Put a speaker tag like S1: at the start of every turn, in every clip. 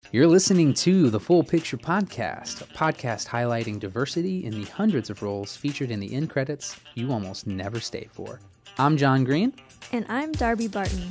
S1: You're listening to the Full Picture Podcast, a podcast highlighting diversity in the hundreds of roles featured in the end credits you almost never stay for. I'm John Green.
S2: And I'm Darby Barton.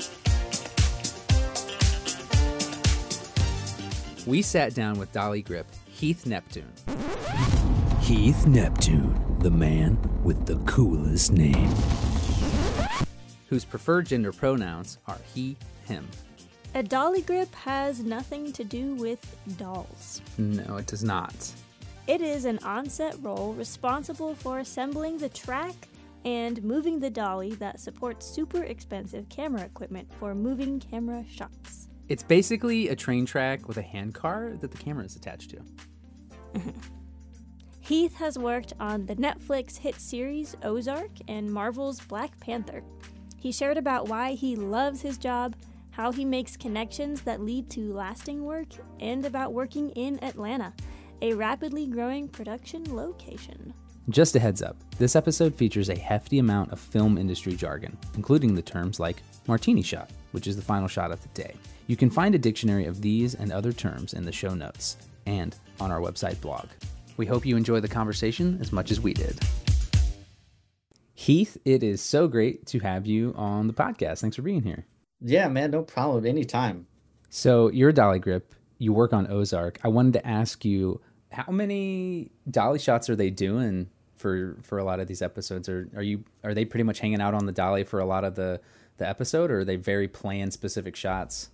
S1: We sat down with Dolly Grip, Heath Neptune. Heath Neptune, the man with the coolest name. Whose preferred gender pronouns are he, him.
S2: A dolly grip has nothing to do with dolls.
S1: No, it does not.
S2: It is an on-set role responsible for assembling the track and moving the dolly that supports super expensive camera equipment for moving camera shots.
S1: It's basically a train track with a handcar that the camera is attached to.
S2: Heath has worked on the Netflix hit series Ozark and Marvel's Black Panther. He shared about why he loves his job, how he makes connections that lead to lasting work, and about working in Atlanta, a rapidly growing production location.
S1: Just a heads up, this episode features a hefty amount of film industry jargon, including the terms like martini shot, which is the final shot of the day. You can find a dictionary of these and other terms in the show notes and on our website blog. We hope you enjoy the conversation as much as we did. Heath, it is so great to have you on the podcast. Thanks for being here.
S3: Yeah, man, no problem. Anytime.
S1: So you're a dolly grip. You work on Ozark. I wanted to ask you, how many dolly shots are they doing for a lot of these episodes? Are they pretty much hanging out on the dolly for a lot of the episode, or are they very planned specific shots?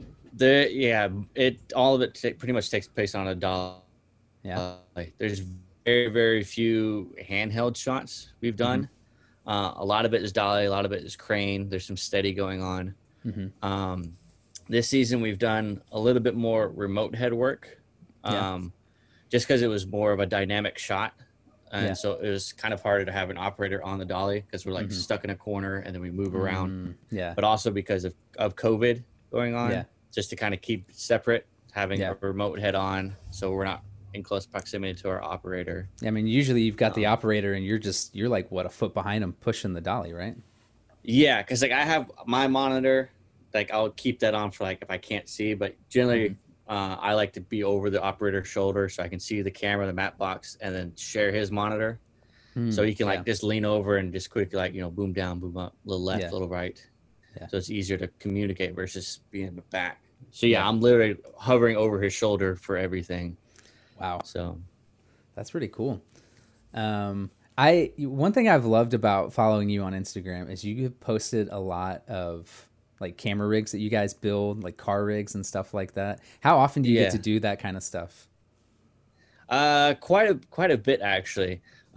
S3: All of it pretty much takes place on a dolly.
S1: Yeah.
S3: There's very, very few handheld shots we've done. A lot of it is dolly, a lot of it is crane. There's some steady going on. This season we've done a little bit more remote head work, just because it was more of a dynamic shot, and so it was kind of harder to have an operator on the dolly because we're like stuck in a corner and then we move around. But also because of COVID going on, just to kind of keep it separate, having a remote head on, so we're not in close proximity to our operator.
S1: I mean, usually you've got the operator and you're like what, a foot behind him pushing the dolly, right?
S3: Yeah, because like I have my monitor, like I'll keep that on for like if I can't see, but generally I like to be over the operator's shoulder so I can see the camera, the map box, and then share his monitor. So he can like just lean over and just quickly like, boom down, boom up, a little left, a little right. So it's easier to communicate versus being in the back. So I'm literally hovering over his shoulder for everything.
S1: Wow.
S3: So
S1: that's pretty cool. One thing I've loved about following you on Instagram is you have posted a lot of like camera rigs that you guys build, like car rigs and stuff like that. How often do you get to do that kind of stuff?
S3: Quite a bit actually.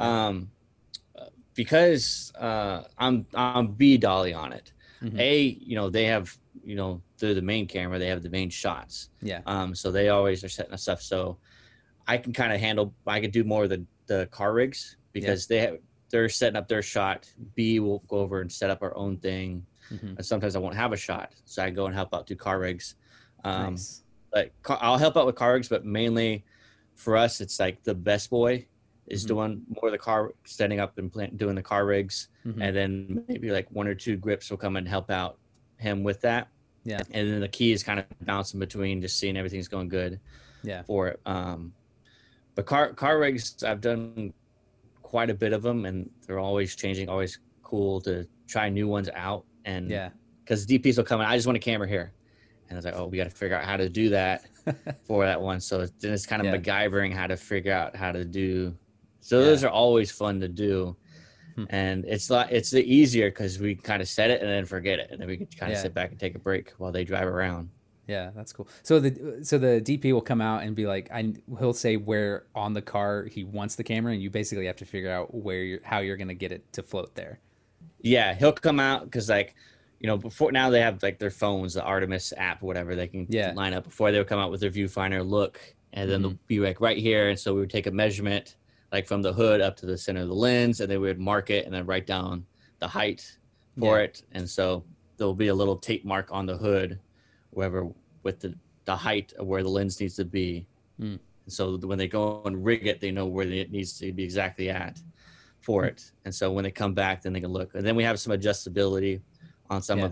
S3: Because I'm B dolly on it. They have, they're the main camera, they have the main shots. So they always are setting us up. So I can kind of I can do more of the car rigs because they're setting up their shot. B will go over and set up our own thing. And sometimes I won't have a shot, so I go and help out do car rigs.
S1: Nice.
S3: But I'll help out with car rigs, but mainly for us, it's like the best boy is doing more of the car, setting up and doing the car rigs, and then maybe like one or two grips will come and help out him with that. And then the key is kind of bouncing between, just seeing everything's going good. For it. But car rigs, I've done quite a bit of them, and they're always changing, always cool to try new ones out. And because DPs will come in, I just want a camera here. And I was like, we got to figure out how to do that for that one. So then it's kind of MacGyvering how to figure out how to do. So those are always fun to do. And it's the easier because we kind of set it and then forget it. And then we can kind of sit back and take a break while they drive around.
S1: Yeah, that's cool. So the DP will come out and be like, he'll say where on the car he wants the camera, and you basically have to figure out how you're going to get it to float there.
S3: Yeah, he'll come out because before now they have like their phones, the Artemis app, whatever, they can line up. Before they would come out with their viewfinder, look, and then they'll be like right here. And so we would take a measurement like from the hood up to the center of the lens, and then we would mark it and then write down the height for it. And so there'll be a little tape mark on the hood, wherever with the height of where the lens needs to be. And so when they go and rig it, they know where it needs to be exactly at for it. And so when they come back, then they can look. And then we have some adjustability on some of it.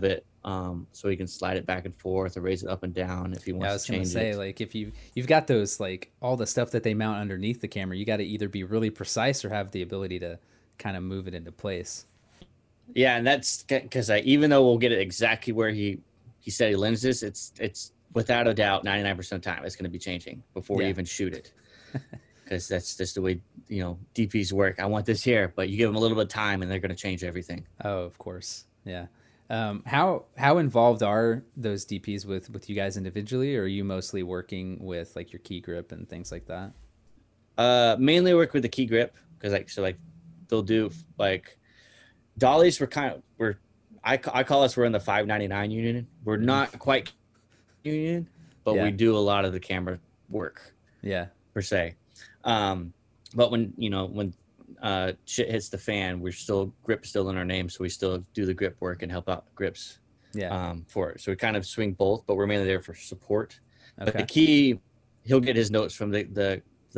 S3: so he can slide it back and forth or raise it up and down if he
S1: I
S3: wants
S1: was
S3: to
S1: gonna
S3: change
S1: say,
S3: it.
S1: like, if you've got those, like, all the stuff that they mount underneath the camera, you got to either be really precise or have the ability to kind of move it into place.
S3: Yeah, and that's because even though we'll get it exactly where he said he lenses, it's without a doubt 99% of the time it's going to be changing before we even shoot it, because that's just the way DPs work. I want this here, but you give them a little bit of time and they're going to change everything.
S1: Oh, of course, yeah. How involved are those DPs with you guys individually, or are you mostly working with like your key grip and things like that?
S3: Mainly work with the key grip because they'll do like dollies. I call us, we're in the 599 union. We're not quite union, but we do a lot of the camera work.
S1: Yeah,
S3: per se. But when shit hits the fan, grip's still in our name, so we still do the grip work and help out grips.
S1: Yeah.
S3: For it. So we kind of swing both, but we're mainly there for support.
S1: Okay.
S3: But the key, he'll get his notes from the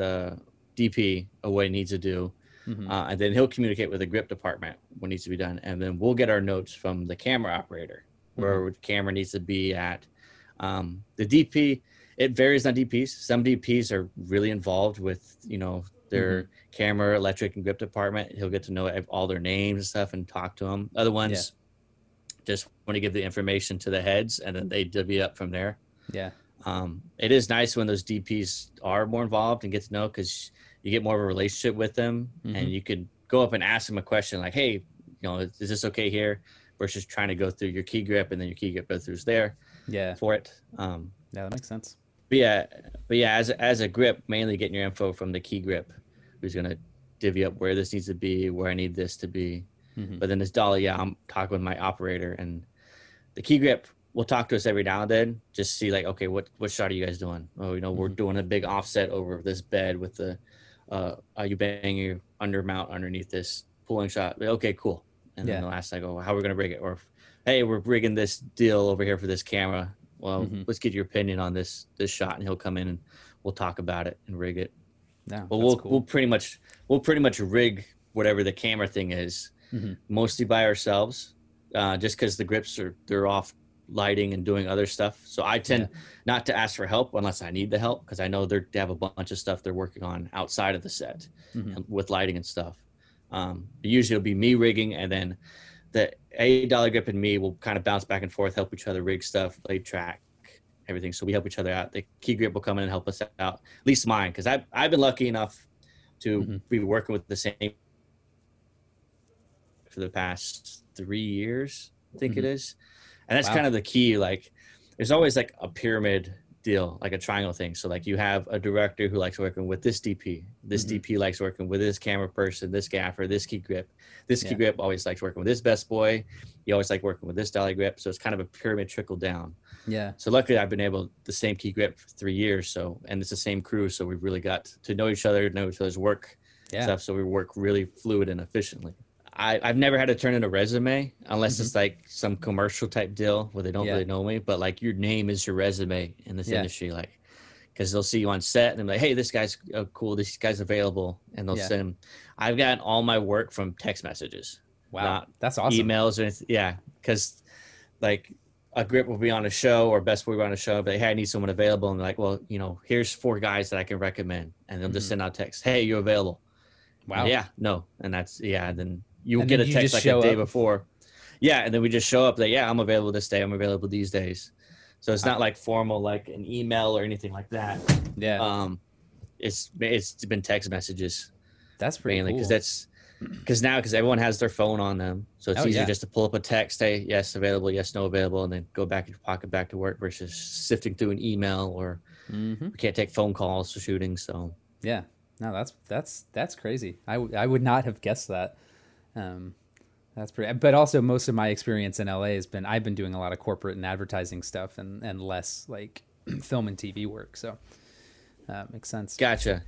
S3: DP of what he needs to do. And then he'll communicate with the grip department what needs to be done. And then we'll get our notes from the camera operator, where the camera needs to be at. The DP, it varies on DPs. Some DPs are really involved with, their camera, electric, and grip department. He'll get to know all their names and stuff and talk to them. Other ones just want to give the information to the heads, and then they divvy up from there.
S1: Yeah.
S3: It is nice when those DPs are more involved and get to know, because you get more of a relationship with them, and you could go up and ask them a question like, hey, is this okay here? Versus trying to go through your key grip and then your key grip goes through there for it.
S1: Yeah, that makes sense.
S3: But yeah, as a grip, mainly getting your info from the key grip, who's going to divvy up where this needs to be, where I need this to be. But then this dolly, I'm talking with my operator, and the key grip will talk to us every now and then, just see like, okay, what shot are you guys doing? Oh, we're doing a big offset over this bed with the, are you banging your undermount underneath this pulling shot? Okay, cool. And then the last I go, how are we going to rig it? Or, hey, we're rigging this deal over here for this camera. Well, let's get your opinion on this shot, and he'll come in and we'll talk about it and rig it.
S1: Yeah,
S3: but we'll pretty much rig whatever the camera thing is, mostly by ourselves, just because the grips they're off lighting and doing other stuff. So I tend not to ask for help unless I need the help, because I know they have a bunch of stuff they're working on outside of the set with lighting and stuff. Usually it'll be me rigging, and then the dolly grip and me will kind of bounce back and forth, help each other rig stuff, lay track, everything. So we help each other out. The key grip will come in and help us out, at least mine, because I've been lucky enough to be working with the same for the past 3 years, I think it is. And that's kind of the key. Like, there's always like a pyramid deal, like a triangle thing. So like you have a director who likes working with this DP. This DP likes working with this camera person, this gaffer, this key grip. This key grip always likes working with this best boy. You always like working with this dolly grip. So it's kind of a pyramid trickle down. Yeah. So luckily I've been able, the same key grip for 3 years. So, and it's the same crew. So we've really got to know each other, know each other's work stuff. So we work really fluid and efficiently. I've never had to turn in a resume unless it's like some commercial type deal where they don't really know me, but like your name is your resume in this industry, like, because they'll see you on set and they're like, hey, this guy's cool, this guy's available, and they'll send him. I've gotten all my work from text messages.
S1: Wow, that's awesome.
S3: Emails or anything. Because like a grip will be on a show or best boy will be on a show, but hey, I need someone available, and they're like, well, here's 4 guys that I can recommend, and they'll just send out text, hey, you available? Wow. And and that's then you will get a text like a day before. Yeah, and then we just show up like, I'm available this day, I'm available these days. So it's not like formal, like an email or anything like that. Yeah. It's been text messages.
S1: That's pretty
S3: mainly,
S1: cool.
S3: Because everyone has their phone on them. So it's easier just to pull up a text, hey, yes, available, yes, no, available, and then go back in your pocket, back to work, versus sifting through an email, or we can't take phone calls for shooting. So
S1: yeah, no, that's crazy. I would not have guessed that. That's pretty, but also most of my experience in LA has been, I've been doing a lot of corporate and advertising stuff and less like film and TV work. So makes sense.
S3: Gotcha.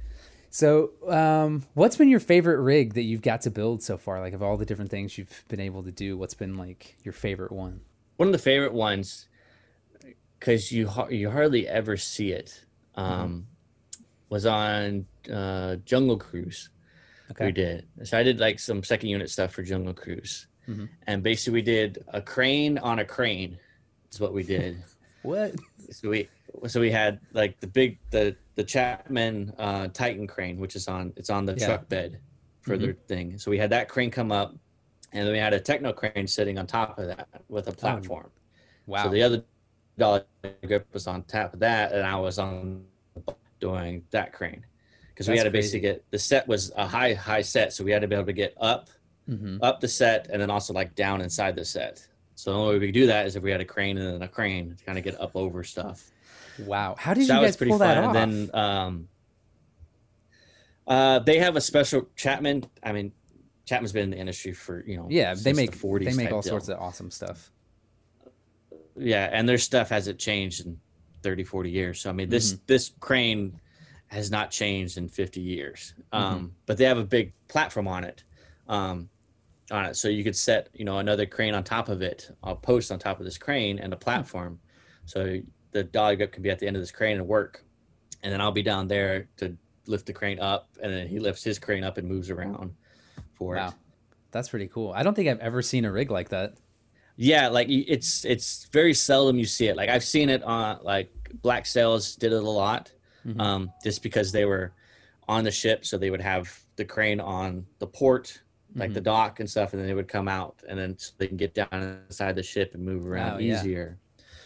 S1: So what's been your favorite rig that you've got to build so far? Like, of all the different things you've been able to do, what's been like your favorite one?
S3: One of the favorite ones, because you hardly ever see it, was on Jungle Cruise. Okay. We did. So I did like some second unit stuff for Jungle Cruise. And basically we did a crane on a crane. is what we did.
S1: What?
S3: So we had like the Chapman Titan crane, which is on the truck bed for their thing. So we had that crane come up, and then we had a Techno crane sitting on top of that with a platform.
S1: Wow.
S3: So the other dolly grip was on top of that, and I was on doing that crane, because we had to basically get, the set was a high set, so we had to be able to get up the set, and then also like down inside the set. So the only way we could do that is if we had a crane and then a crane to kind of get up over stuff.
S1: Wow. How did you guys pull that off?
S3: And then they have a special Chapman. I mean, Chapman's been in the industry for,
S1: they make
S3: the 40s.
S1: They make all sorts of awesome stuff.
S3: Yeah, and their stuff hasn't changed in 30, 40 years. So I mean, this crane has not changed in 50 years. But they have a big platform on it. So you could set, another crane on top of it, a post on top of this crane and a platform. So the dolly grip can be at the end of this crane and work. And then I'll be down there to lift the crane up, and then he lifts his crane up and moves around for it.
S1: That's pretty cool. I don't think I've ever seen a rig like that.
S3: Yeah, like it's very seldom you see it. Like I've seen it on, like, Black Sails did it a lot, just because they were on the ship, so they would have the crane on the port, like the dock and stuff, and then they would come out, and then so they can get down inside the ship and move around easier.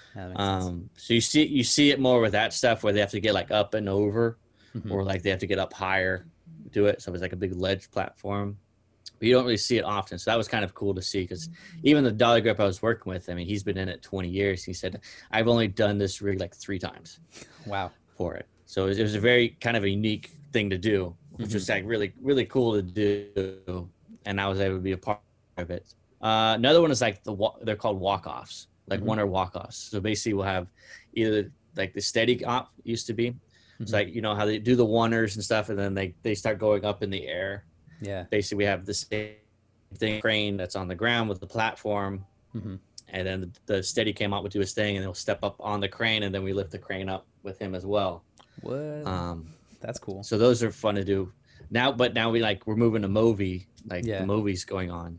S3: So you see it more with that stuff where they have to get like up and over, or like they have to get up higher, do it. So it's like a big ledge platform. But you don't really see it often. So that was kind of cool to see, because even the dolly grip I was working with, I mean, he's been in it 20 years. He said, I've only done this rig like 3 times.
S1: Wow.
S3: For it. So it was a very kind of a unique thing to do, which was like really, really cool to do. And I was able to be a part of it. Another one is like they're called walk-offs, like one-er walk-offs. So basically we'll have either like the steady op used to be. It's like, how they do the one-ers and stuff, and then they start going up in the air.
S1: Yeah.
S3: Basically, we have the same thing, crane that's on the ground with the platform, and then the steady came out would do his thing, and he'll step up on the crane, and then we lift the crane up with him as well.
S1: What? That's cool.
S3: So those are fun to do. Now we're moving to Movi, like the Movi's going on.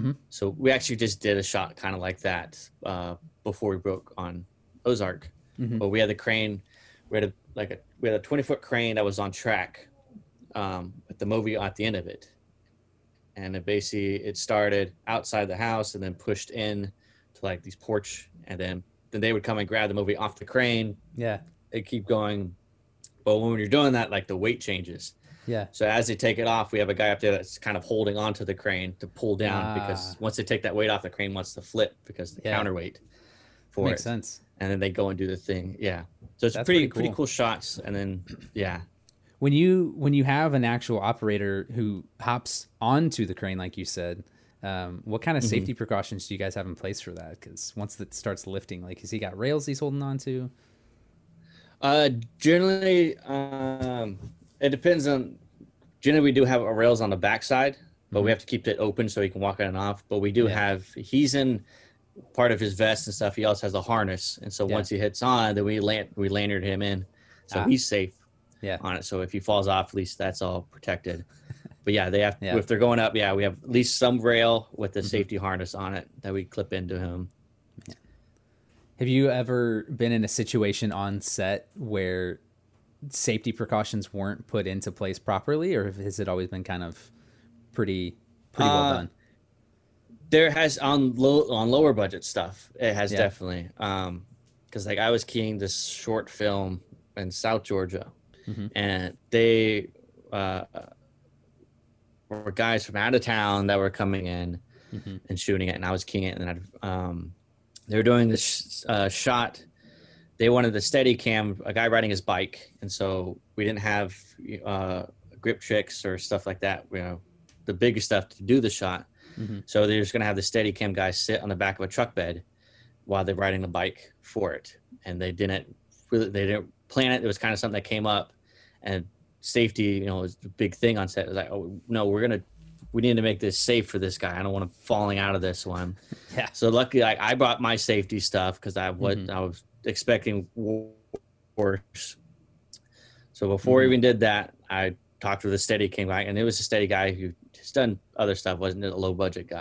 S3: So we actually just did a shot kind of like that before we broke on Ozark. But we had the crane, we had a 20-foot crane that was on track with the Movi at the end of it, and it started outside the house and then pushed in to like these porch, and then they would come and grab the Movi off the crane. They keep going, but when you're doing that, like the weight changes. So as they take it off, we have a guy up there that's kind of holding onto the crane to pull down, because once they take that weight off, the crane wants to flip because the counterweight for
S1: Makes sense.
S3: And then they go and do the thing. So it's pretty cool shots. And then
S1: when you have an actual operator who hops onto the crane, like you said, what kind of safety precautions do you guys have in place for that? Because once it starts lifting, like, has he got rails he's holding on to?
S3: Generally, it depends on. Generally, we do have rails on the backside, but we have to keep it open so he can walk on and off. But we do have. He's in part of his vest and stuff. He also has a harness, and so once he hits on, then we lanyard him in, so he's safe. On it. So if he falls off, at least that's all protected. But they have. If they're going up, we have at least some rail with the safety harness on it that we clip into him.
S1: Have you ever been in a situation on set where safety precautions weren't put into place properly, or has it always been kind of pretty well done?
S3: There has on lower budget stuff. It has definitely, because like I was keying this short film in South Georgia, and they were guys from out of town that were coming in and shooting it, and I was keying it, and they were doing this shot. They wanted the steady cam, a guy riding his bike, and so we didn't have grip tricks or stuff like that. The bigger stuff to do the shot. So they're just going to have the steady cam guy sit on the back of a truck bed while they're riding the bike for it. And they didn't plan it. It was kind of something that came up, and safety, was a big thing on set. It was like, oh no, we need to make this safe for this guy. I don't want him falling out of this one. So luckily, I brought my safety stuff because I was expecting worse. So before we even did that, I talked to the steady cam guy, and it was a steady guy who has done other stuff, wasn't a low budget guy.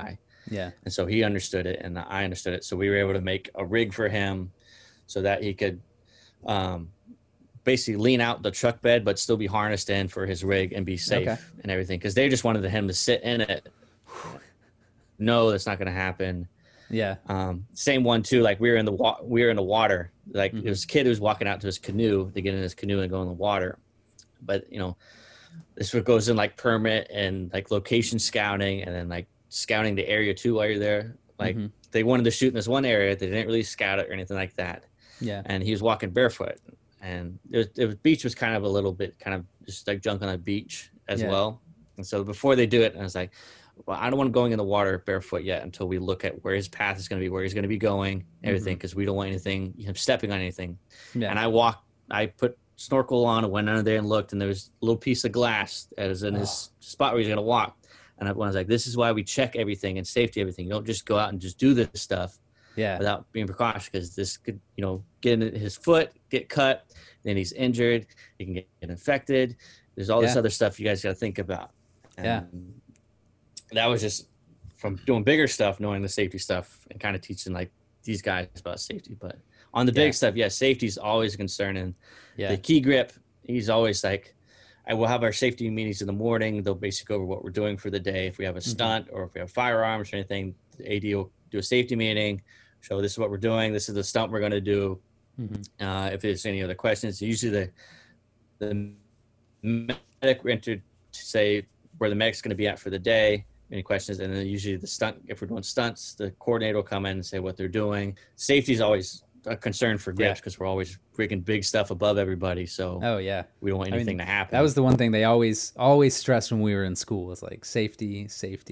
S1: Yeah.
S3: And so he understood it and I understood it. So we were able to make a rig for him so that he could basically lean out the truck bed, but still be harnessed in for his rig and be safe and everything. Cause they just wanted him to sit in it. No, that's not going to happen.
S1: Yeah.
S3: Same one too. Like we were in the water. Like it was a kid who was walking out to his canoe to get in his canoe and go in the water. But you know, this what goes in like permit and like location scouting, and then like scouting the area too while you're there. Like they wanted to shoot in this one area, they didn't really scout it or anything like that.
S1: Yeah.
S3: And he was walking barefoot, and the beach was kind of a little bit kind of just like junk on the beach as well. And so before they do it, I was like, well, I don't want him going in the water barefoot yet until we look at where his path is going to be, where he's going to be going, everything, because we don't want him stepping on anything. Yeah. And I put snorkel on and went under there and looked, and there was a little piece of glass that was in his spot where he's going to walk. And I was like, this is why we check everything and safety everything. You don't just go out and just do this stuff without being precautious, because this could, you know, get in his foot, get cut, then he's injured, he can get infected. There's all this other stuff you guys got to think about. And that was just from doing bigger stuff, knowing the safety stuff and kind of teaching like these guys about safety. But on the big stuff, safety is always a concern. And the key grip, he's always like, I will have our safety meetings in the morning. They'll basically go over what we're doing for the day. If we have a stunt or if we have firearms or anything, the AD will do a safety meeting, show this is what we're doing. This is the stunt we're going to do. If there's any other questions, usually the medic entered to say where the medic's going to be at for the day, any questions, and then usually the stunt, if we're doing stunts, the coordinator will come in and say what they're doing. Safety is always a concern for grips because we're always rigging big stuff above everybody. So we don't want anything to happen.
S1: That was the one thing they always stressed when we were in school, was like safety.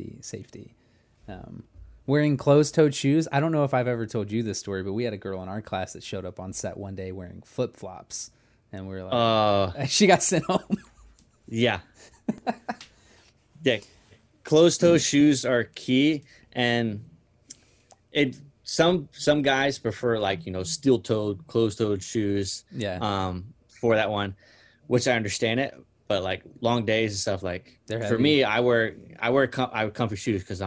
S1: Wearing closed-toed shoes. I don't know if I've ever told you this story, but we had a girl in our class that showed up on set one day wearing flip-flops, and we were like, she got sent home.
S3: Yeah. Closed-toe shoes are key, and some guys prefer like, you know, steel-toed, closed-toed shoes. For that one, which I understand it, but like long days and stuff, like for me, I wear comfy shoes because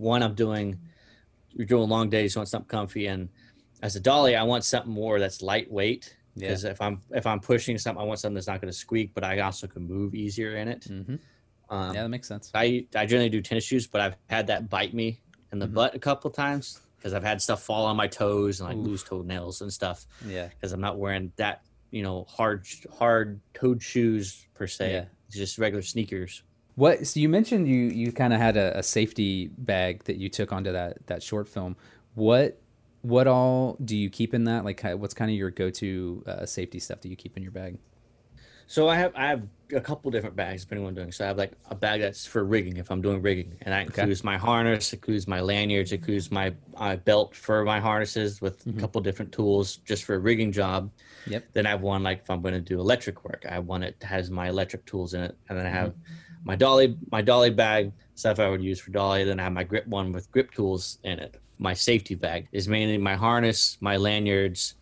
S3: you're doing long days, you want something comfy, and as a dolly, I want something more that's lightweight. Because if I'm pushing something, I want something that's not going to squeak, but I also can move easier in it.
S1: That makes sense.
S3: I generally do tennis shoes, but I've had that bite me in the butt a couple of times because I've had stuff fall on my toes and like loose toenails and stuff. Because I'm not wearing that, you know, hard toed shoes per se. It's just regular sneakers.
S1: So you mentioned you kind of had a safety bag that you took onto that short film. What all do you keep in that? Like, what's kind of your go-to safety stuff that you keep in your bag?
S3: So I have a couple different bags depending on what I'm doing. So I have like a bag that's for rigging if I'm doing rigging, and that includes my harness, includes my lanyards, includes my belt for my harnesses with a couple different tools just for a rigging job. Then I have one like if I'm going to do electric work, I have one that has my electric tools in it, and then I have my dolly bag, stuff I would use for dolly. Then I have my grip one with grip tools in it. My safety bag is mainly my harness, my lanyards,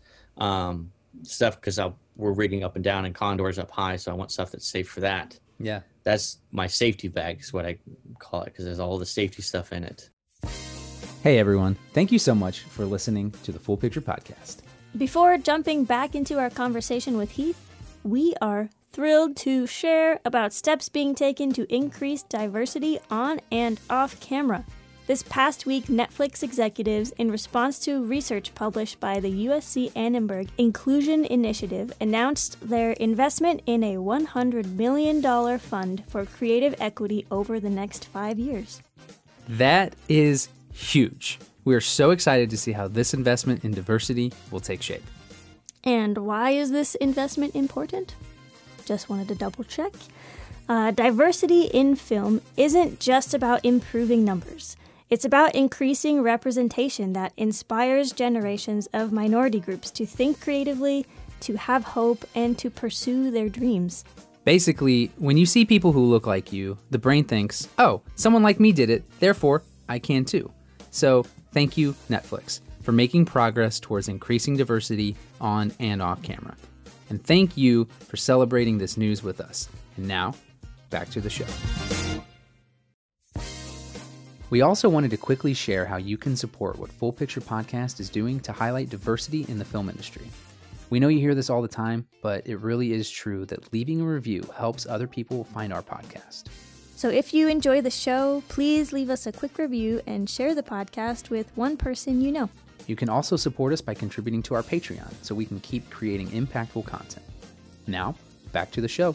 S3: stuff because we're rigging up and down and condors up high, so I want stuff that's safe for that. That's my safety bag is what I call it because there's all the safety stuff in it.
S1: Hey everyone, thank you so much for listening to the Full Picture Podcast.
S2: Before jumping back into our conversation with Heath, we are thrilled to share about steps being taken to increase diversity on and off camera. This past week, Netflix executives, in response to research published by the USC Annenberg Inclusion Initiative, announced their investment in a $100 million fund for creative equity over the next 5 years.
S1: That is huge. We are so excited to see how this investment in diversity will take shape.
S2: And why is this investment important? Just wanted to double check. Diversity in film isn't just about improving numbers. It's about increasing representation that inspires generations of minority groups to think creatively, to have hope, and to pursue their dreams.
S1: Basically, when you see people who look like you, the brain thinks, oh, someone like me did it, therefore I can too. So thank you, Netflix, for making progress towards increasing diversity on and off camera. And thank you for celebrating this news with us. And now, back to the show. We also wanted to quickly share how you can support what Full Picture Podcast is doing to highlight diversity in the film industry. We know you hear this all the time, but it really is true that leaving a review helps other people find our podcast.
S2: So if you enjoy the show, please leave us a quick review and share the podcast with one person you know.
S1: You can also support us by contributing to our Patreon so we can keep creating impactful content. Now, back to the show.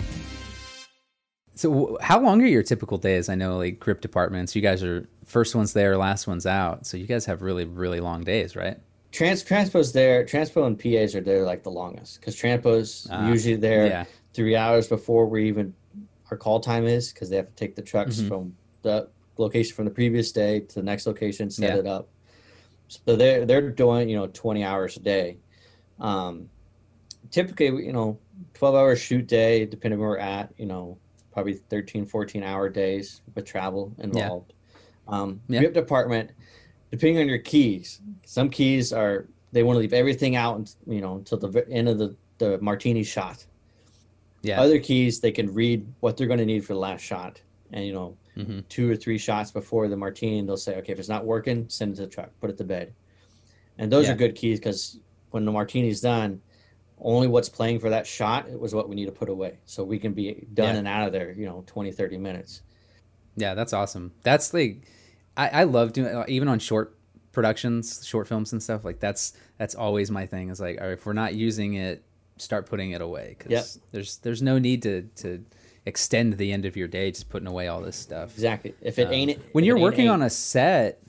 S1: So how long are your typical days? I know like grip departments, you guys are first one's there, last one's out. So you guys have really, really long days, right?
S3: Transpo's there. Transpo and PAs are there like the longest because Transpo's usually there 3 hours before our call time is, because they have to take the trucks from the location from the previous day to the next location, set it up. So they're doing 20 hours a day. Typically 12-hour shoot day, depending where we're at. Probably 13, 14-hour days with travel involved. Grip department, depending on your keys, some keys they want to leave everything out, until the end of the martini shot. Yeah. Other keys, they can read what they're going to need for the last shot. And, 2 or 3 shots before the martini, they'll say, okay, if it's not working, send it to the truck, put it to bed. And those are good keys because when the martini's done, only what's playing for that shot was what we need to put away. So we can be done and out of there, 20, 30 minutes.
S1: Yeah, that's awesome. That's like, I love doing, even on short productions, short films and stuff, like that's always my thing. Is like, all right, if we're not using it, start putting it away. Because there's no need to extend the end of your day just putting away all this stuff.
S3: Exactly. If it ain't it,
S1: when you're working on a set,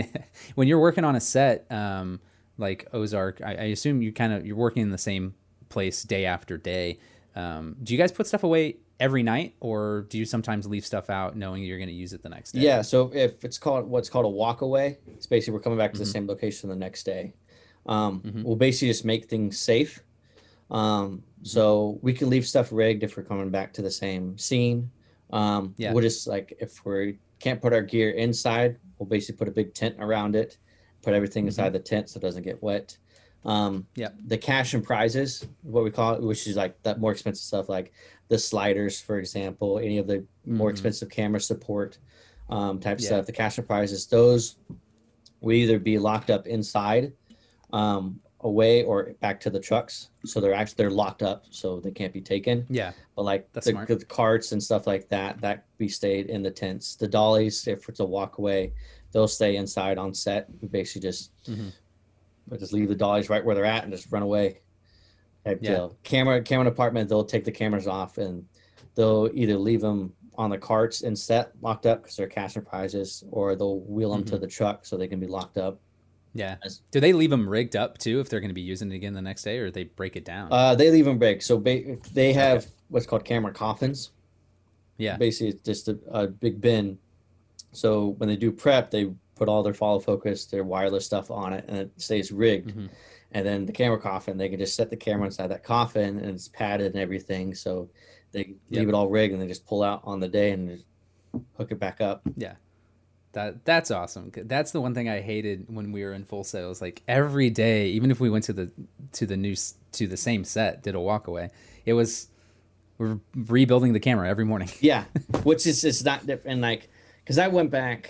S1: like Ozark, I assume you're working in the same place day after day. Do you guys put stuff away every night, or do you sometimes leave stuff out knowing you're going to use it the next day?
S3: Yeah. So if it's what's called a walk away, it's basically we're coming back to the same location the next day. We'll basically just make things safe. So we can leave stuff rigged if we're coming back to the same scene. We'll just if we can't put our gear inside, we'll basically put a big tent around it, put everything inside the tent so it doesn't get wet. The cash and prizes, what we call it, which is like that more expensive stuff, like the sliders, for example, any of the more expensive camera support type stuff. The cash and prizes, those will either be locked up inside, away, or back to the trucks. So they're locked up, so they can't be taken. Yeah, but like the carts and stuff like that be stayed in the tents. The dollies, if it's a walk away, they'll stay inside on set. We basically just leave the dollies right where they're at and just run away. Camera department, they'll take the cameras off and they'll either leave them on the carts and set locked up because they're cash and prizes, or they'll wheel them to the truck so they can be locked up.
S1: Yeah. Do they leave them rigged up too if they're going to be using it again the next day, or they break it down?
S3: They leave them rigged. So they have what's called camera coffins. Yeah. Basically, it's just a big bin. So when they do prep, they put all their follow focus, their wireless stuff on it, and it stays rigged. And then the camera coffin, they can just set the camera inside that coffin, and it's padded and everything. So they leave it all rigged, and they just pull out on the day and just hook it back up.
S1: Yeah. That's awesome. That's the one thing I hated when we were in Full Sail. Like every day, even if we went to the same set, did a walk away, we're rebuilding the camera every morning.
S3: Yeah, which is it's not different. Like, because I went back,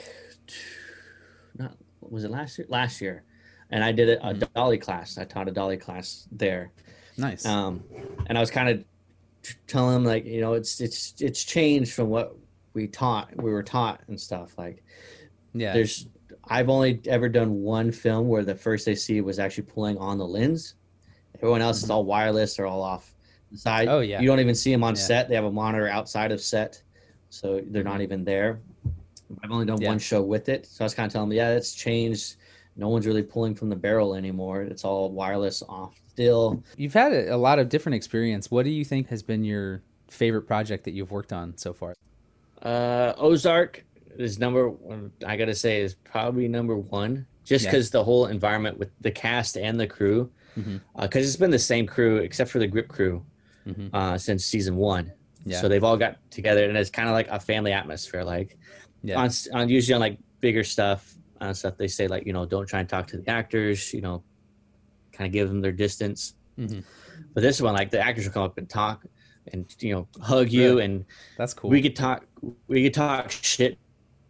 S3: was it last year, and I did a dolly class. I taught a dolly class there. Nice. And I was kind of telling them it's changed from what we were taught and stuff. Like, I've only ever done one film where the first they see was actually pulling on the lens. Everyone else is all wireless or all off the side. Oh yeah. You don't even see them on set. They have a monitor outside of set, so they're not even there. I've only done one show with it, so I was kind of telling them, it's changed. No one's really pulling from the barrel anymore. It's all wireless off still. You've had
S1: a lot of different experience. What do you think has been your favorite project that you've worked on so far?
S3: Ozark is number one. I gotta say is probably number one, just because the whole environment with the cast and the crew, because it's been the same crew except for the grip crew since season 1. So they've all got together, and it's kind of like a family atmosphere. Like on usually on like bigger stuff they say like don't try and talk to the actors, kind of give them their distance. But this one, like the actors will come up and talk and hug you, and
S1: that's cool.
S3: We could talk shit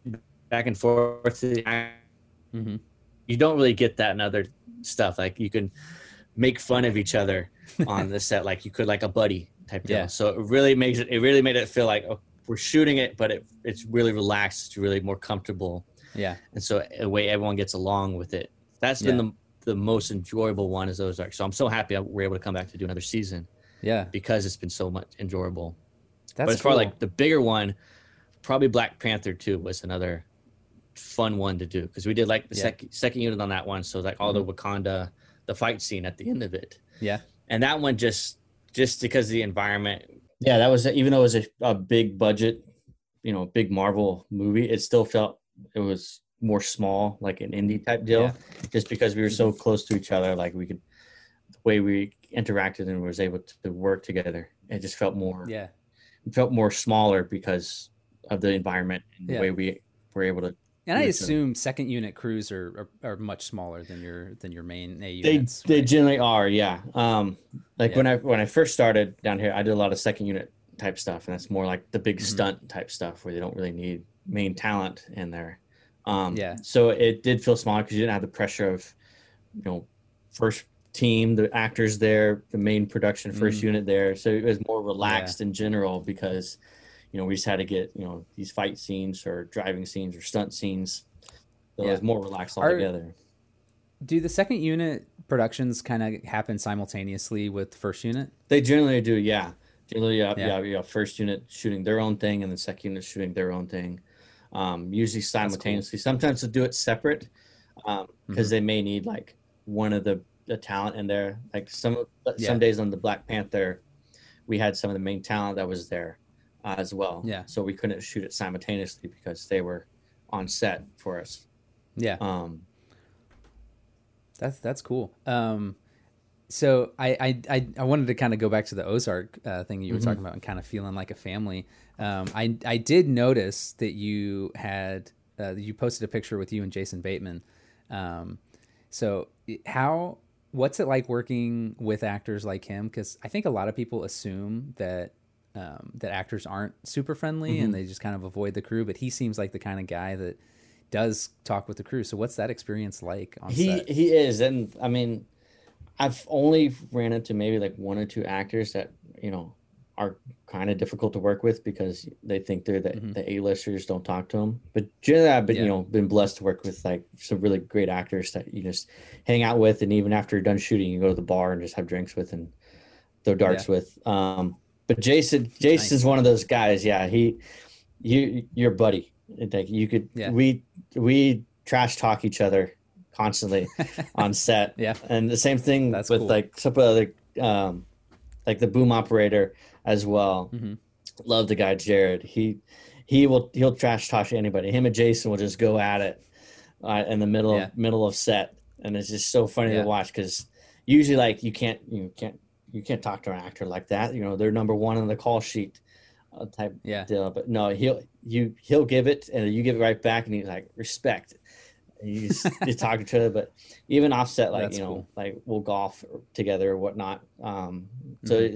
S3: back and forth.
S1: Mm-hmm.
S3: You don't really get that in other stuff. Like you can make fun of each other on the set, like you could like a buddy type deal.
S1: Yeah.
S3: So it really made it feel like, oh, we're shooting it, but it's really relaxed. It's really more comfortable.
S1: Yeah.
S3: And so a way everyone gets along with it. That's been the most enjoyable one is Ozark. So I'm so happy we're able to come back to do another season.
S1: Yeah.
S3: Because it's been so much enjoyable.
S1: That's
S3: but as far like the bigger one, probably Black Panther 2 was another fun one to do because we did like the second unit on that one. So like all the Wakanda, the fight scene at the end of it.
S1: Yeah.
S3: And that one just because of the environment. Yeah, that was, even though it was a big budget, big Marvel movie, it still felt it was more small, like an indie type deal, just because we were so close to each other. Like the way we interacted and was able to work together, it just felt more, smaller because of the environment and the way we were able to.
S1: And I assume second unit crews are much smaller than your main A units.
S3: They generally are, yeah. When I first started down here, I did a lot of second unit type stuff, and that's more like the big stunt type stuff where they don't really need main talent in there. So it did feel smaller because you didn't have the pressure of, first team, the actors there, the main production first unit there. So it was more relaxed in general because. We just had to get, these fight scenes or driving scenes or stunt scenes. So it was more relaxed altogether.
S1: Do the second unit productions kind of happen simultaneously with first unit?
S3: They generally do, yeah. Generally, first unit shooting their own thing and the second unit shooting their own thing. Usually simultaneously. Cool. Sometimes they'll do it separate because they may need like one of the talent in there. Like some days on the Black Panther, we had some of the main talent that was there. As well. Yeah. So we couldn't shoot it simultaneously because they were on set for us.
S1: Yeah. That's cool. So I wanted to kind of go back to the Ozark thing you were talking about and kind of feeling like a family. I did notice that you had you posted a picture with you and Jason Bateman. So what's it like working with actors like him? Because I think a lot of people assume that actors aren't super friendly and they just kind of avoid the crew, but he seems like the kind of guy that does talk with the crew. So what's that experience like on set?
S3: He is. And I mean, I've only ran into maybe like one or two actors that, are kind of difficult to work with because they think they're the A-listers, don't talk to them. But generally I've been, been blessed to work with like some really great actors that you just hang out with. And even after you're done shooting, you go to the bar and just have drinks with and throw darts with. But Jason's nice. One of those guys. Yeah, you're buddy. Like you could, we trash talk each other constantly on set.
S1: Yeah,
S3: and the same thing with
S1: cool.
S3: like some other, like the boom operator as well. Love the guy Jared. He'll trash talk anybody. Him and Jason will just go at it in the middle of set, and it's just so funny to watch because usually like you can't talk to an actor like that. They're number one on the call sheet type deal. But no, he'll give it and you give it right back and he's like, respect. And you just talk to each other. But even offset, like, cool. Like we'll golf together or whatnot. So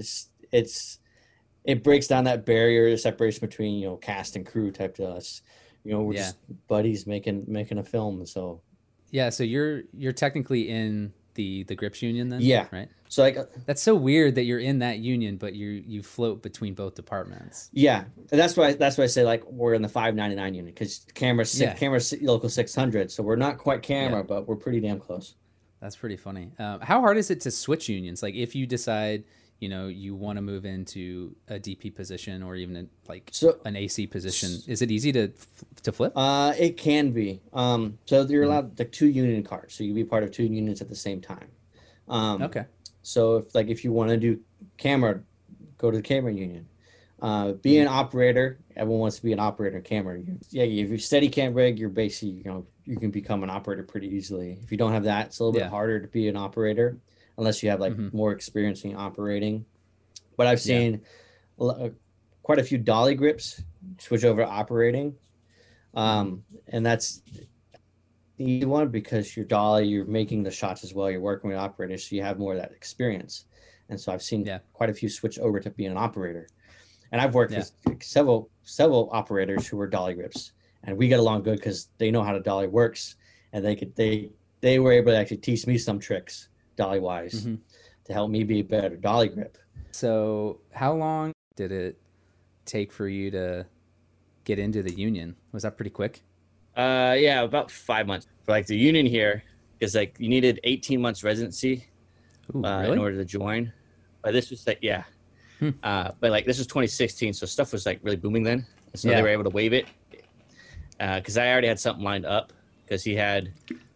S3: it breaks down that barrier, the separation between, cast and crew type to us. We're just buddies making a film. So.
S1: Yeah. So you're technically in the Grips union then?
S3: Yeah.
S1: Right.
S3: So like
S1: that's so weird that you're in that union, but you float between both departments.
S3: Yeah, and that's why I say like we're in the 599 union because camera's local 600, so we're not quite camera, but we're pretty damn close.
S1: That's pretty funny. How hard is it to switch unions? Like if you decide you want to move into a DP position or even an AC position, is it easy to flip?
S3: It can be. So you're allowed like 2 union cards, so you can be part of 2 unions at the same time.
S1: Okay.
S3: So if you want to do camera, go to the camera union. Be an operator. Everyone wants to be an operator in camera. If you're steady cam rig, you're basically, you can become an operator pretty easily. If you don't have that, it's a little bit harder to be an operator unless you have more experience in operating. But I've seen quite a few dolly grips switch over to operating. And that's the easy one because your dolly, you're making the shots as well. You're working with operators, so you have more of that experience. And so I've seen quite a few switch over to being an operator. And I've worked with several operators who were dolly grips, and we get along good because they know how the dolly works, and they were able to actually teach me some tricks dolly wise to help me be a better dolly grip.
S1: So how long did it take for you to get into the union? Was that pretty quick?
S3: Yeah, about 5 months for like the union here, because like you needed 18 months residency
S1: Really?
S3: in order to join. But this was like, yeah. But like this was 2016, so stuff was like really booming then. So they were able to waive it because I already had something lined up because he had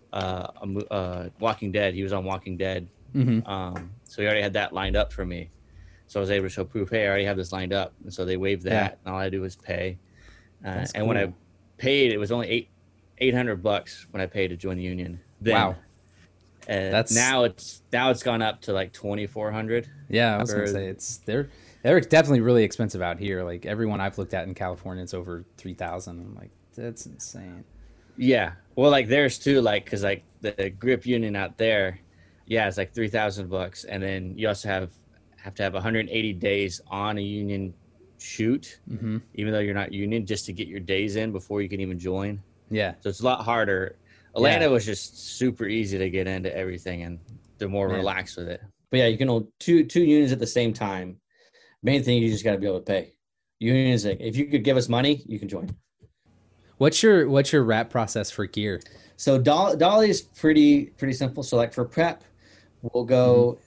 S3: Walking Dead. He was on Walking Dead. So he already had that lined up for me. So I was able to show proof, hey, I already have this lined up. And so they waived that. And all I had to do was pay. And
S1: cool.
S3: when I paid, it was only $800 when I paid to join the union. Then,
S1: wow.
S3: And now it's gone up to like $2,400.
S1: Yeah, I was gonna say they're definitely really expensive out here. Like everyone I've looked at in California, it's over 3,000. I'm like, that's insane.
S3: Yeah, well, like there's too, like because like the grip union out there, yeah, it's like $3,000, and then you also have to have 180 days on a union shoot, even though you're not union, just to get your days in before you can even join.
S1: Yeah,
S3: so it's a lot harder. Atlanta was just super easy to get into everything, and they're more relaxed with it. But yeah, you can hold two unions at the same time. Main thing, you just got to be able to pay. Union is like, if you could give us money, you can join.
S1: What's your wrap process for gear? So
S3: dolly is pretty simple. So like for prep, we'll go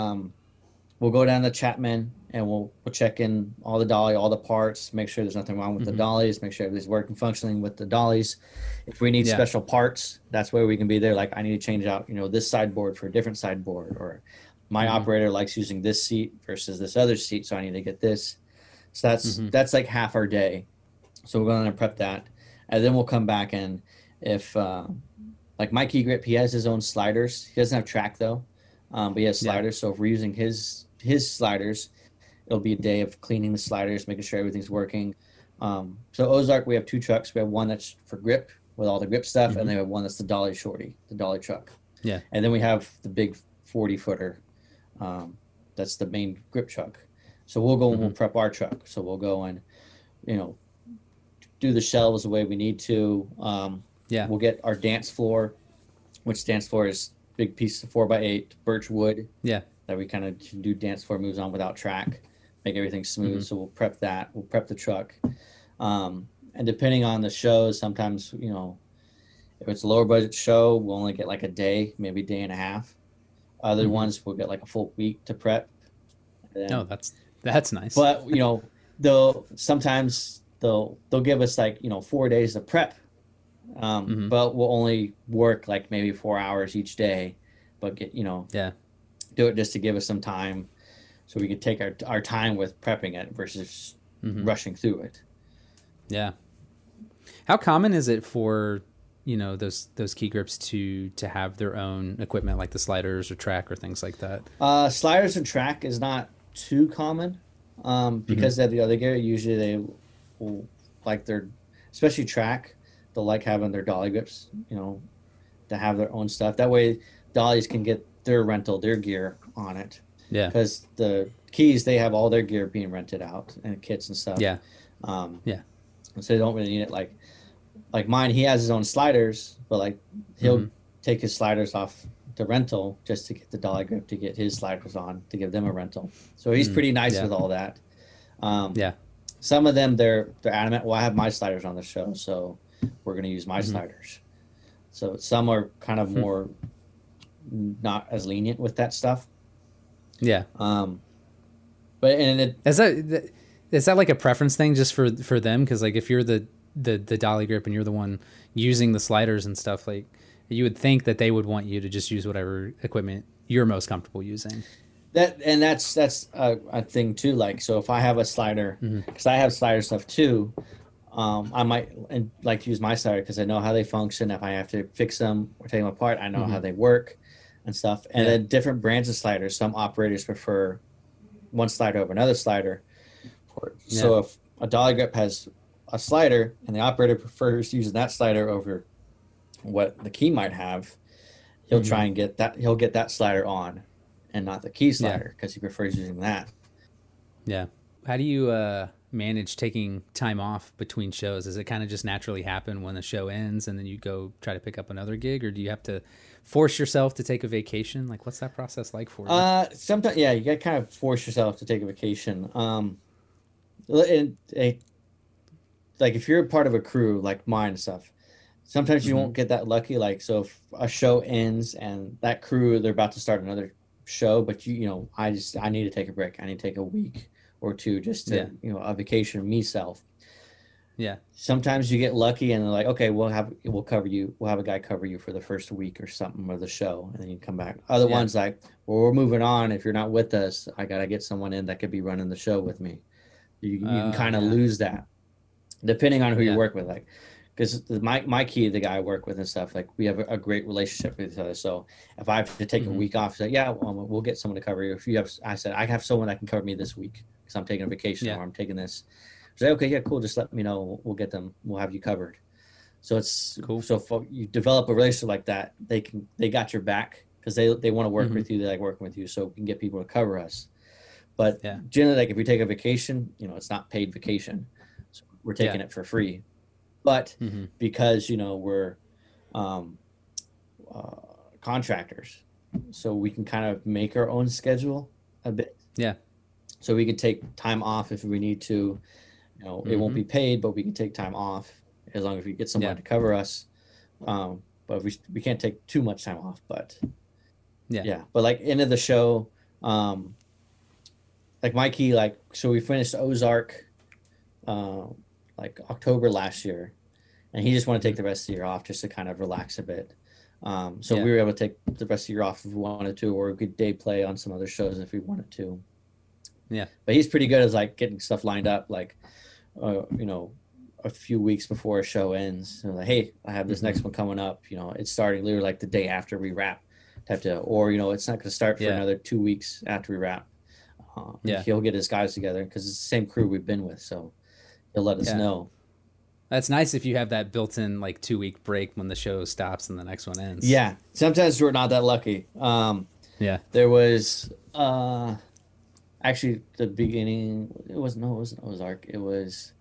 S3: down to Chapman and we'll check in all the dolly, all the parts, make sure there's nothing wrong with the dollies, make sure everything's working, functioning with the dollies. If we need special parts, that's where we can be there. Like I need to change out, this sideboard for a different sideboard, or my operator likes using this seat versus this other seat, so I need to get this. So that's like half our day. So we're going to prep that. And then we'll come back, and if like my key grip, he has his own sliders. He doesn't have track though, but he has sliders. So if we're using his sliders, it'll be a day of cleaning the sliders, making sure everything's working. So Ozark, we have two trucks. We have one that's for grip with all the grip stuff, and then we have one that's the dolly shorty, the dolly truck.
S1: Yeah.
S3: And then we have the big 40-footer. That's the main grip truck. So we'll go and we'll prep our truck. So we'll go and, do the shelves the way we need to. We'll get our dance floor, which dance floor is big piece of 4x8 birch wood. Yeah. That we kind of do dance floor moves on without track, make everything smooth. So we'll prep that. We'll prep the truck. And depending on the shows, sometimes, if it's a lower budget show, we'll only get like a day, maybe a day and a half. Other ones we'll get like a full week to prep.
S1: Oh, that's nice.
S3: But sometimes they'll give us like 4 days of prep, but we'll only work like maybe 4 hours each day, but do it just to give us some time, so we could take our time with prepping it versus rushing through it.
S1: Yeah. How common is it for those key grips to have their own equipment, like the sliders or track or things like that?
S3: Sliders and track is not too common, because they have the other gear. Usually they will like especially track, they'll like having their dolly grips, to have their own stuff. That way dollies can get their rental, their gear on it. Yeah. Because the keys, they have all their gear being rented out and kits and stuff. Yeah. So they don't really need it. Like mine, he has his own sliders, but like he'll take his sliders off the rental just to get the dolly grip, to get his sliders on, to give them a rental. So he's pretty nice with all that. Some of them, they're adamant, well, I have my sliders on the show, so we're going to use my sliders. So some are kind of more not as lenient with that stuff. Yeah.
S1: Is that like a preference thing just for them? Because like if you're the dolly grip and you're the one using the sliders and stuff, like you would think that they would want you to just use whatever equipment you're most comfortable using.
S3: That's a thing too. Like, so if I have a slider, because I have slider stuff too, I might like to use my slider because I know how they function. If I have to fix them or take them apart, I know how they work and stuff. And then different brands of sliders. Some operators prefer one slider over another slider. So if a dolly grip has a slider and the operator prefers using that slider over what the key might have, he'll try and get that slider on and not the key slider because he prefers using that.
S1: Yeah. How do you manage taking time off between shows? Does it kind of just naturally happen when the show ends and then you go try to pick up another gig, or do you have to force yourself to take a vacation? Like, what's that process like for you?
S3: Sometimes, yeah, you got to kind of force yourself to take a vacation. Like if you're a part of a crew like mine and stuff, sometimes you won't get that lucky. Like, so if a show ends and that crew, they're about to start another show, but I need to take a break. I need to take a week or two just to, a vacation of myself.
S1: Yeah.
S3: Sometimes you get lucky and they're like, okay, we'll cover you. We'll have a guy cover you for the first week or something of the show, and then you come back. Other ones like, well, we're moving on. If you're not with us, I got to get someone in that could be running the show with me. You can kind of lose that depending on who you work with. Like, because my key, the guy I work with and stuff, like we have a great relationship with each other. So if I have to take a week off, like, we'll get someone to cover you. I said, I have someone that can cover me this week because I'm taking a vacation or I'm taking this. Say, okay, yeah, cool. Just let me know. We'll get them. We'll have you covered. So it's cool. So if you develop a relationship like that, they got your back because they want to work with you. They like working with you, so we can get people to cover us. But generally, like if we take a vacation, it's not paid vacation, so we're taking it for free. But because we're contractors, so we can kind of make our own schedule a bit.
S1: Yeah. So
S3: we can take time off if we need to. It won't be paid, but we can take time off as long as we get someone to cover us. But we can't take too much time off. But but like end of the show, like Mikey, so we finished Ozark, like October last year, and he just wanted to take the rest of the year off just to kind of relax a bit. So we were able to take the rest of the year off if we wanted to, or we could day play on some other shows if we wanted to.
S1: Yeah,
S3: but he's pretty good at like getting stuff lined up, like a few weeks before a show ends. So like, hey, I have this next one coming up. It's starting literally like the day after we wrap. Or it's not going to start for another 2 weeks after we wrap. He'll get his guys together because it's the same crew we've been with, so he'll let us know.
S1: That's nice if you have that built-in like 2-week break when the show stops and the next one ends.
S3: Yeah, sometimes we're not that lucky. There was. Actually, the beginning, it wasn't Ozark. It was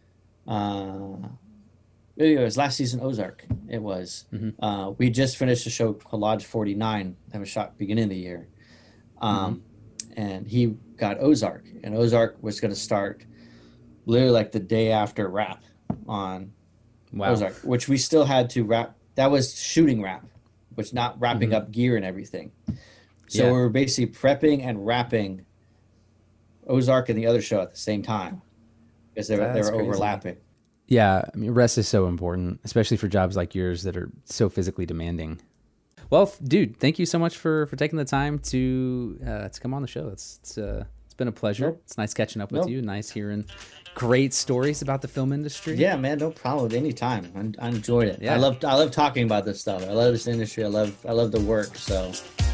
S3: last season Ozark. It was. We just finished a show called Lodge 49 that was shot beginning of the year. And he got Ozark. And Ozark was going to start literally like the day after wrap on Ozark, which we still had to wrap. That was shooting wrap, which not wrapping up gear and everything. So we were basically prepping and wrapping Ozark and the other show at the same time because they were overlapping.
S1: Yeah, I mean, rest is so important, especially for jobs like yours that are so physically demanding. Well, dude, thank you so much for taking the time to come on the show. It's been a pleasure.
S3: Nope.
S1: It's nice catching up with you. Nice hearing great stories about the film industry.
S3: Yeah, man, no problem. Anytime. I enjoyed it.
S1: Yeah.
S3: I love talking about this stuff. I love this industry. I love the work. So.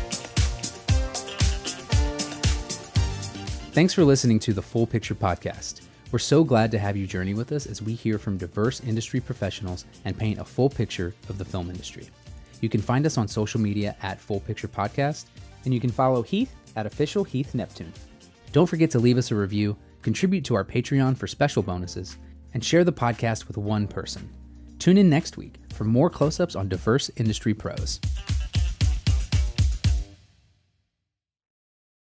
S1: Thanks for listening to the Full Picture Podcast. We're so glad to have you journey with us as we hear from diverse industry professionals and paint a full picture of the film industry. You can find us on social media at Full Picture Podcast, and you can follow Heath at Official Heath Neptune. Don't forget to leave us a review, contribute to our Patreon for special bonuses, and share the podcast with one person. Tune in next week for more close-ups on diverse industry pros.